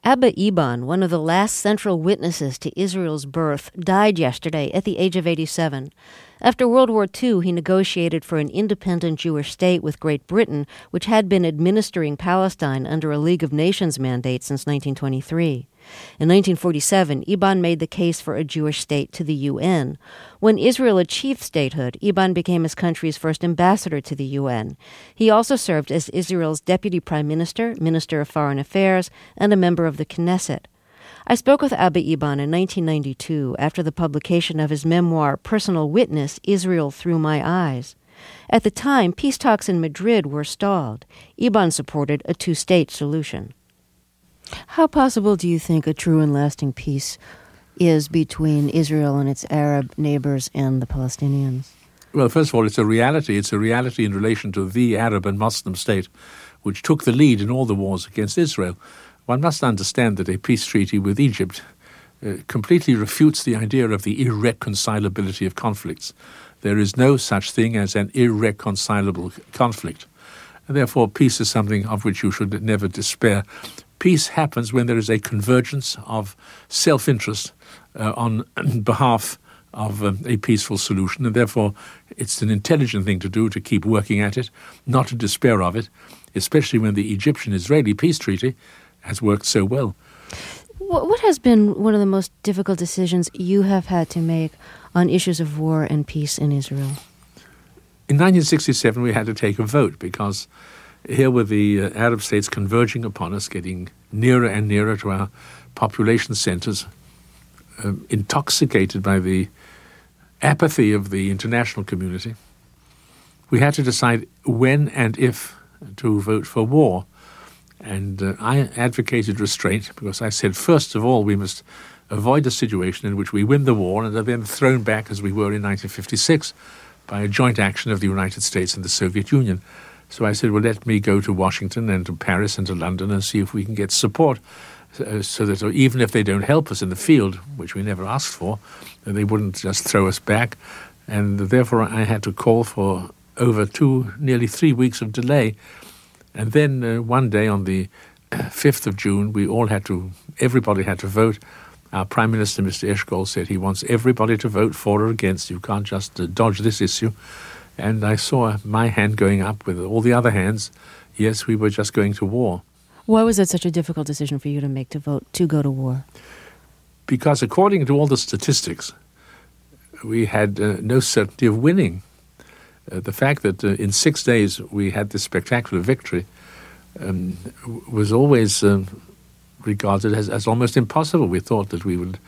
Abba Eban, one of the last central witnesses to Israel's birth, died yesterday at the age of 87. After World War II, he negotiated for an independent Jewish state with Great Britain, which had been administering Palestine under a League of Nations mandate since 1923. In 1947, Eban made the case for a Jewish state to the UN. When Israel achieved statehood, Eban became his country's first ambassador to the UN. He also served as Israel's deputy prime minister, minister of foreign affairs, and a member of the Knesset. I spoke with Abba Eban in 1992 after the publication of his memoir, Personal Witness, Israel Through My Eyes. At the time, peace talks in Madrid were stalled. Eban supported a two-state solution. How possible do you think a true and lasting peace is between Israel and its Arab neighbors and the Palestinians? Well, first of all, it's a reality. It's a reality in relation to the Arab and Muslim state, which took the lead in all the wars against Israel. One must understand that a peace treaty with Egypt completely refutes the idea of the irreconcilability of conflicts. There is no such thing as an irreconcilable conflict. And therefore, peace is something of which you should never despair. Peace happens when there is a convergence of self-interest on behalf of a peaceful solution, and therefore it's an intelligent thing to do, to keep working at it, not to despair of it, especially when the Egyptian-Israeli peace treaty has worked so well. What has been one of the most difficult decisions you have had to make on issues of war and peace in Israel? In 1967, we had to take a vote because here were the Arab states converging upon us, getting nearer and nearer to our population centers, intoxicated by the apathy of the international community. We had to decide when and if to vote for war. And I advocated restraint because I said, first of all, we must avoid a situation in which we win the war and are then thrown back, as we were in 1956, by a joint action of the United States and the Soviet Union. So I said, well, let me go to Washington and to Paris and to London and see if we can get support so that even if they don't help us in the field, which we never asked for, they wouldn't just throw us back. And therefore I had to call for over nearly 3 weeks of delay. And then one day on the 5th of June, everybody had to vote. Our Prime Minister, Mr. Eshkol, said he wants everybody to vote for or against. You can't just dodge this issue. And I saw my hand going up with all the other hands. Yes, we were just going to war. Why was it such a difficult decision for you to make, to go to war? Because according to all the statistics, we had no certainty of winning. The fact that in 6 days we had this spectacular victory was always regarded as almost impossible. We thought that we would...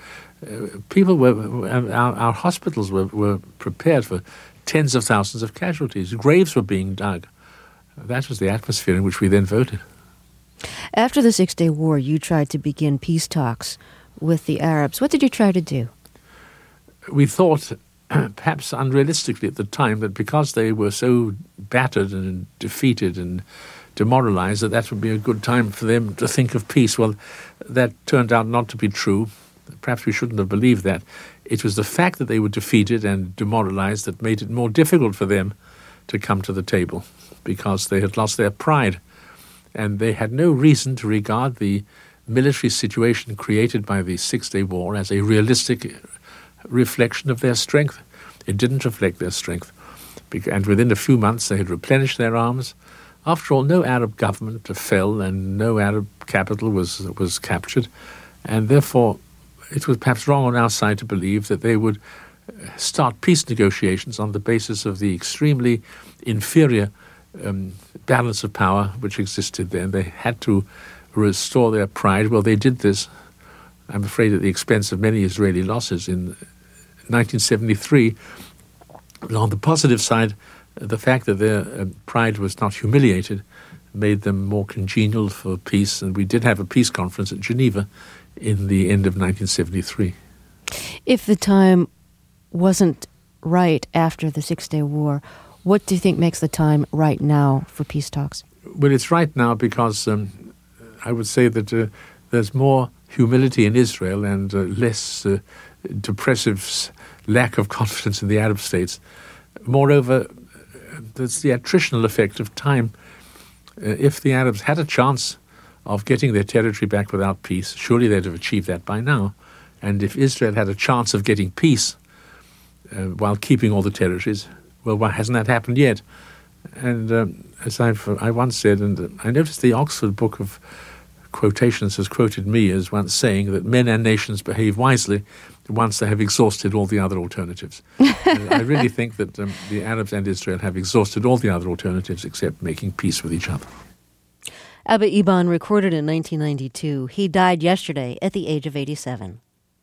our hospitals were prepared for tens of thousands of casualties. Graves were being dug. That was the atmosphere in which we then voted. After the 6-Day War, you tried to begin peace talks with the Arabs. What did you try to do? We thought, perhaps unrealistically at the time, that because they were so battered and defeated and demoralized, that would be a good time for them to think of peace. Well, that turned out not to be true. Perhaps we shouldn't have believed that. It was the fact that they were defeated and demoralized that made it more difficult for them to come to the table, because they had lost their pride. And they had no reason to regard the military situation created by the 6-Day War as a realistic reflection of their strength. It didn't reflect their strength. And within a few months they had replenished their arms. After all, no Arab government fell and no Arab capital was captured. And therefore, it was perhaps wrong on our side to believe that they would start peace negotiations on the basis of the extremely inferior balance of power which existed then. They had to restore their pride. Well, they did this, I'm afraid, at the expense of many Israeli losses. In 1973, on the positive side, the fact that their pride was not humiliated made them more congenial for peace, and we did have a peace conference at Geneva in the end of 1973. If the time wasn't right after the 6-Day War, what do you think makes the time right now for peace talks? Well, it's right now because I would say that there's more humility in Israel and less depressive lack of confidence in the Arab states. Moreover, there's the attritional effect of time. If the Arabs had a chance of getting their territory back without peace. Surely they'd have achieved that by now. And if Israel had a chance of getting peace while keeping all the territories, well, why hasn't that happened yet? And as I once said, and I noticed the Oxford Book of Quotations has quoted me as once saying that men and nations behave wisely once they have exhausted all the other alternatives. I really think that the Arabs and Israel have exhausted all the other alternatives except making peace with each other. Abba Eban recorded in 1992. He died yesterday at the age of 87.